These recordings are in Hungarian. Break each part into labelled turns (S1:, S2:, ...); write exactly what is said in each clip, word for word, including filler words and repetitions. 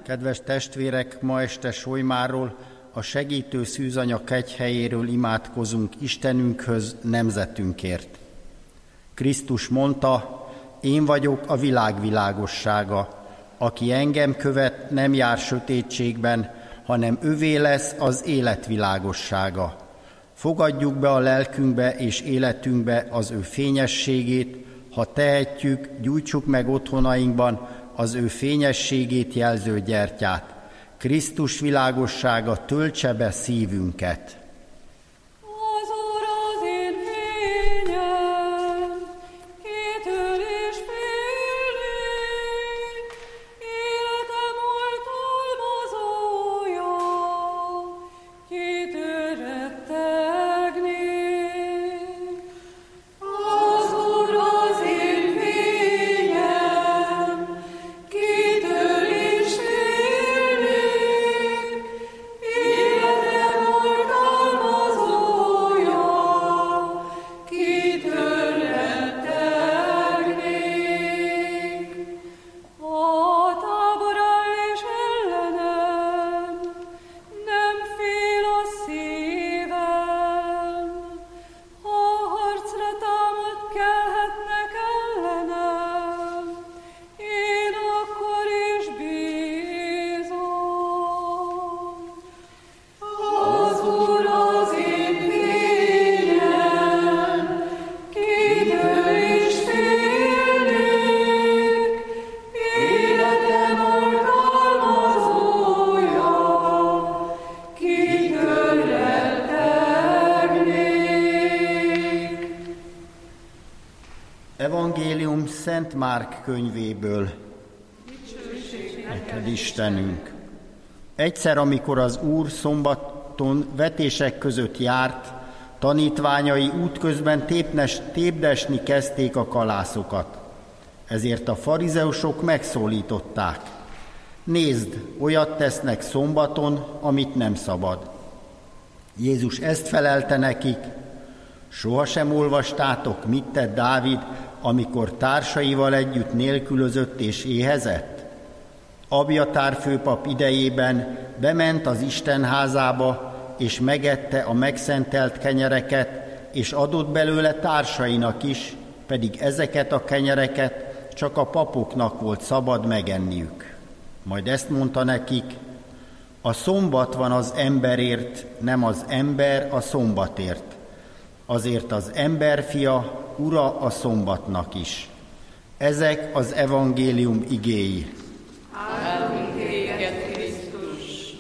S1: Kedves testvérek, ma este Solymáról, a segítő szűzanya kegyhelyéről imádkozunk Istenünkhöz, nemzetünkért. Krisztus mondta, én vagyok a világ világossága. Aki engem követ, nem jár sötétségben, hanem övé lesz az élet világossága. Fogadjuk be a lelkünkbe és életünkbe az ő fényességét, ha tehetjük, gyújtsuk meg otthonainkban az ő fényességét jelző gyertyát. Krisztus világossága töltse be szívünket.
S2: Az Úr az én fényem, kitől is félnék, életem oltalmazója, kitől rettegnék. Az Úr az én fényem, kitől is félnék, életem oltalmazója, kitől rettegnék. A táborral és ellenem nem fél a szívem, ha harcra támad kelhetnek ellenem, én akkor is bízom. Az Úr az én fényem, kitől is félnék, életem oltalmazója, kitől rettegnék.
S1: Evangélium Szent Márk könyvéből. Neked Istenünk! Egyszer, amikor az Úr szombaton vetések között járt, tanítványai útközben tépnes, tépdesni kezdték a kalászokat. Ezért a farizeusok megszólították. Nézd, olyat tesznek szombaton, amit nem szabad. Jézus ezt felelte nekik, sohasem olvastátok, mit tett Dávid, amikor társaival együtt nélkülözött és éhezett? Abjatár főpap idejében bement az Isten házába, és megette a megszentelt kenyereket, és adott belőle társainak is, pedig ezeket a kenyereket csak a papoknak volt szabad megenniük. Majd ezt mondta nekik, a szombat van az emberért, nem az ember a szombatért. Azért az emberfia ura a szombatnak is. Ezek az evangélium igéi.
S2: Áldunk téged, Krisztus!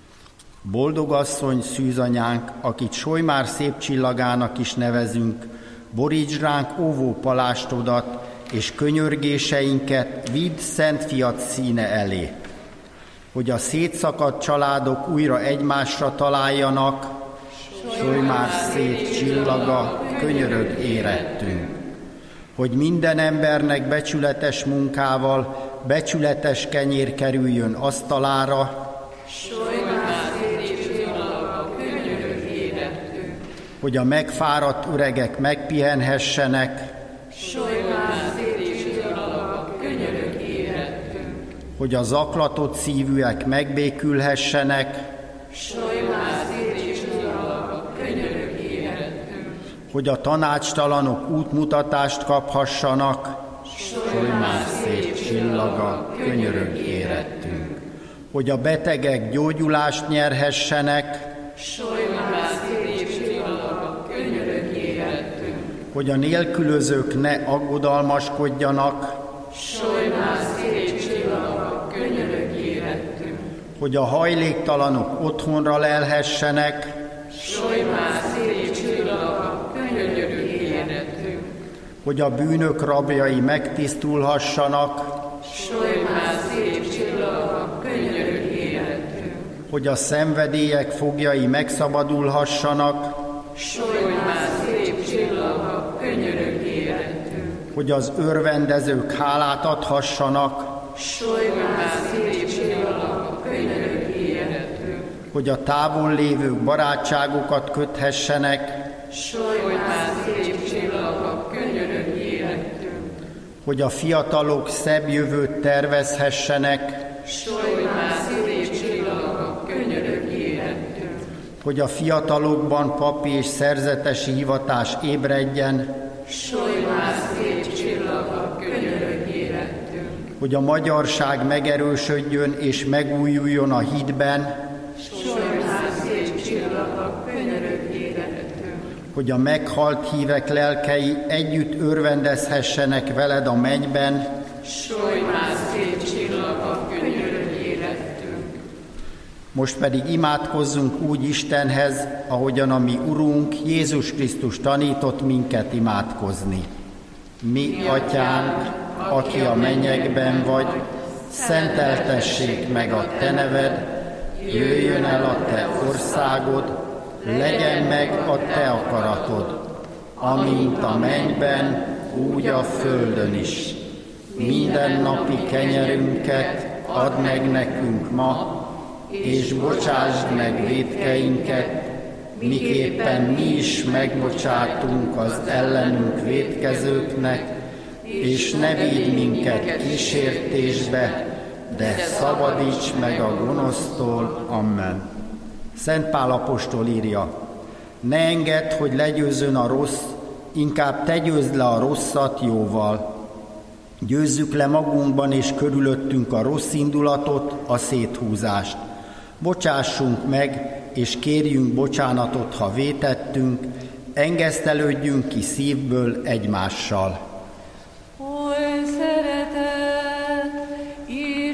S1: Boldog asszony, szűzanyánk, akit Solymár szép csillagának is nevezünk, boríts ránk óvó palástodat, és könyörgéseinket vidd Szent Fiad színe elé. Hogy a szétszakadt családok újra egymásra találjanak, Solymár szép csillaga, könyörög érettünk. Hogy minden embernek becsületes munkával becsületes kenyér kerüljön asztalára,
S2: Solymár szép csillaga, könyörög érettünk.
S1: hogy a megfáradt öregek megpihenhessenek,
S2: Solymár szép csillaga, könyörög érettünk.
S1: hogy a zaklatott szívűek megbékülhessenek,
S2: Solymár szép csillaga, könyörög érettünk.
S1: hogy a tanácstalanok útmutatást kaphassanak, Solymár szép csillaga, könyörög érettünk. Hogy a betegek gyógyulást nyerhessenek,
S2: Solymár szép csillaga, könyörög érettünk.
S1: hogy a nélkülözők ne aggodalmaskodjanak,
S2: Solymár szép csillaga, könyörög érettünk.
S1: hogy a hajléktalanok otthonra lelhessenek,
S2: Solymár szép csillaga, könyörög érettünk.
S1: hogy a bűnök rabjai megtisztulhassanak,
S2: Solymár szép csillaga, könyörög érettünk.
S1: hogy a szenvedélyek foglyai megszabadulhassanak,
S2: Solymár szép csillaga, könyörög érettünk.
S1: hogy az örvendezők hálát adhassanak,
S2: Solymár szép csillaga, könyörög érettünk.
S1: hogy a távol lévők barátságokat köthessenek,
S2: Solymár szép csillaga, könyörög érettünk.
S1: hogy a fiatalok szebb jövőt tervezhessenek,
S2: Solj már szép csillagok, könyörögj érettünk.
S1: Hogy a fiatalokban papi és szerzetesi hivatás ébredjen,
S2: Solj már szép csillagok, könyörögj érettünk.
S1: hogy a magyarság megerősödjön és megújuljon a hitben,
S2: Solj már szép csillagok, könyörögj érettünk.
S1: hogy a meghalt hívek lelkei együtt örvendezhessenek veled a mennyben,
S2: Solj már szép csillagok, könyörögj érettünk.
S1: most pedig imádkozzunk úgy Istenhez, ahogyan a mi Urunk Jézus Krisztus tanított minket imádkozni. Mi, Atyánk, aki a mennyekben vagy, szenteltessék meg a Te neved, jöjjön el a Te országod, legyen meg a Te akaratod, amint a mennyben, úgy a földön is. Minden napi kenyerünket add meg nekünk ma, és bocsásd meg vétkeinket, miképpen mi is megbocsátunk az ellenünk vétkezőknek, és ne vigy minket kísértésbe, de szabadíts meg a gonosztól. Amen. Szent Pál apostol írja: ne engedd, hogy legyőzzön a rossz, inkább te győzd le a rosszat jóval. Győzzük le magunkban és körülöttünk a rossz indulatot, a széthúzást. Bocsássunk meg, és kérjünk bocsánatot, ha vétettünk, engesztelődjünk ki szívből egymással.
S3: Oly szeretet és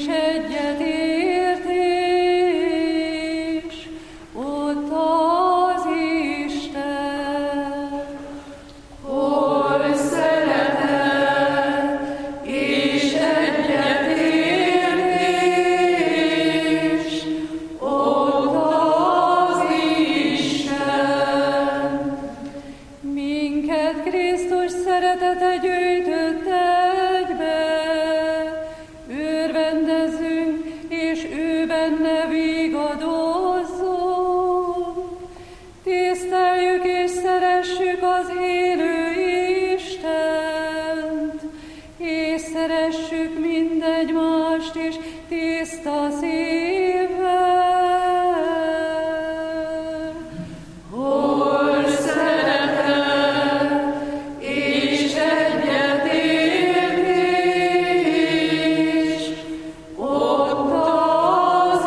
S3: egyetértés, ott az Isten.
S2: Oly szeretet és egyetértés, ott az Isten.
S3: Minket Krisztus szeretete gyűjtött egybe, örvendezzünk, és ő benne vigadozzon. Tiszteljük és szeressük az élő Istent, és szeressük mindegymást is tiszta szívvel.
S2: Oly szeretet és egyetértés, ott az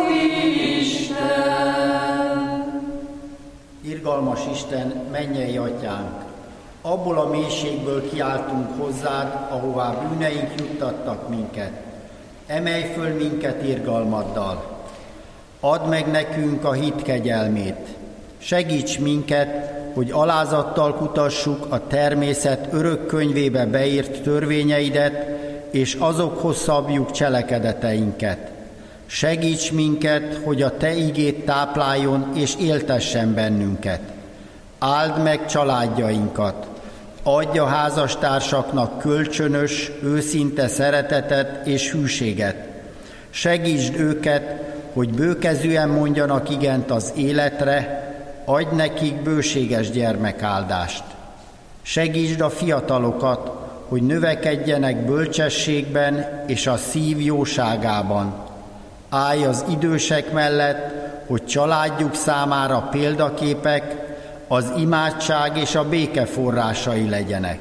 S2: Isten.
S1: Irgalmas Isten, mennyei Atyánk, abból a mélységből kiáltunk hozzád, ahová bűneink juttattak minket. Emelj föl minket irgalmaddal. Add meg nekünk a hit kegyelmét. Segíts minket, hogy alázattal kutassuk a természet örök könyvébe beírt törvényeidet, és azokhoz szabjuk cselekedeteinket. Segíts minket, hogy a Te igét tápláljon és éltessen bennünket. Áld meg családjainkat. Adj a házastársaknak kölcsönös, őszinte szeretetet és hűséget. Segítsd őket, hogy bőkezűen mondjanak igent az életre, adj nekik bőséges gyermekáldást. Segítsd a fiatalokat, hogy növekedjenek bölcsességben és a szív jóságában. Állj az idősek mellett, hogy családjuk számára példaképek, az imádság és a béke forrásai legyenek.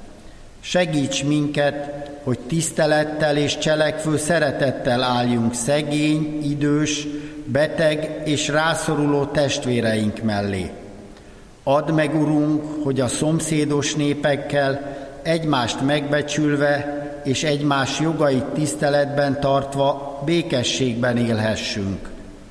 S1: Segíts minket, hogy tisztelettel és cselekvő szeretettel álljunk szegény, idős, beteg és rászoruló testvéreink mellé. Add meg, Urunk, hogy a szomszédos népekkel egymást megbecsülve és egymás jogait tiszteletben tartva békességben élhessünk.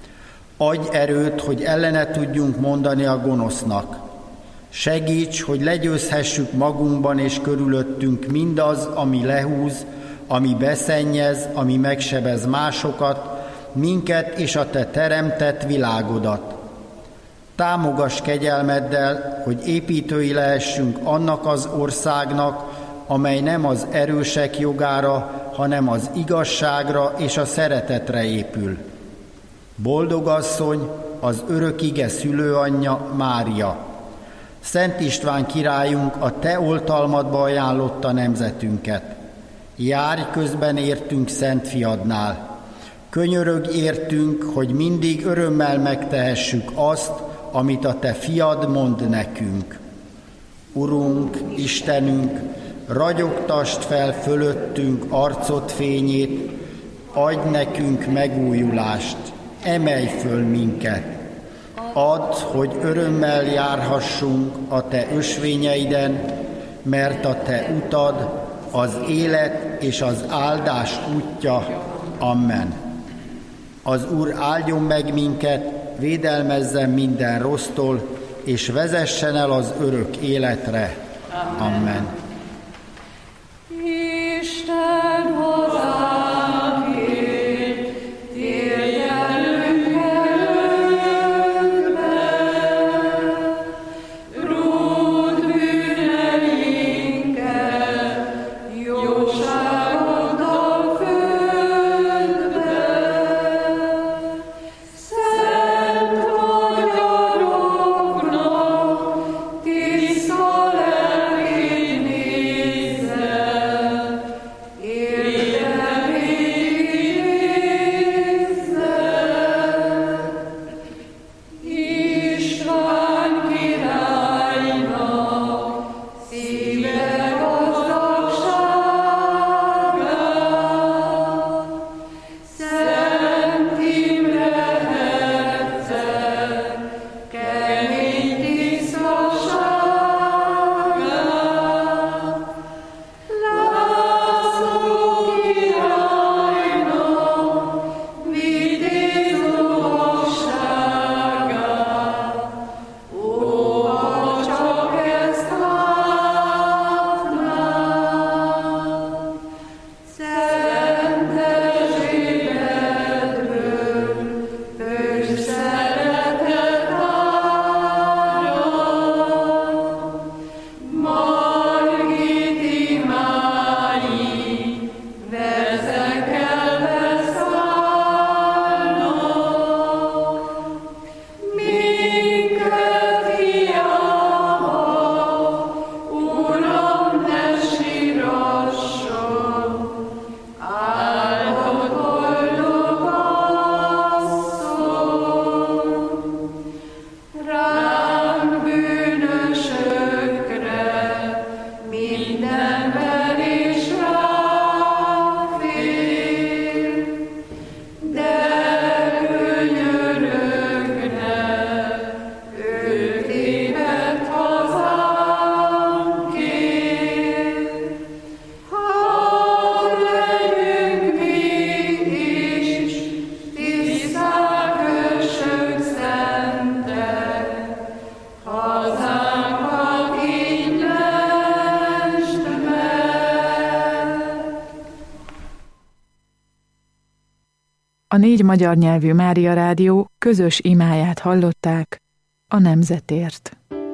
S1: Adj erőt, hogy ellene tudjunk mondani a gonosznak. Segíts, hogy legyőzhessük magunkban és körülöttünk mindaz, ami lehúz, ami beszennyez, ami megsebez másokat, minket és a Te teremtett világodat. Támogass kegyelmeddel, hogy építői lehessünk annak az országnak, amely nem az erősek jogára, hanem az igazságra és a szeretetre épül. Boldog asszony, az örök ige szülőanyja, Mária. Szent István királyunk a Te oltalmadba ajánlotta nemzetünket. Járj közben értünk Szent Fiadnál. Könyörögj értünk, hogy mindig örömmel megtehessük azt, amit a Te fiad mond nekünk. Urunk, Istenünk, ragyogtasd fel fölöttünk arcod fényét, adj nekünk megújulást, emelj föl minket. Add, hogy örömmel járhassunk a Te ösvényeiden, mert a Te utad az élet és az áldás útja. Amen. Az Úr áldjon meg minket, védelmezzen minden rossztól, és vezessen el az örök életre. Amen. Amen.
S3: Isten hozzánk ér, térjelünk előtte, rúd bűneinket, jóságoddal földbe. Szent vagy aranyoknak, tiszta lelkét nézze,
S4: A négy magyar nyelvű Mária Rádió közös imáját hallották a nemzetért.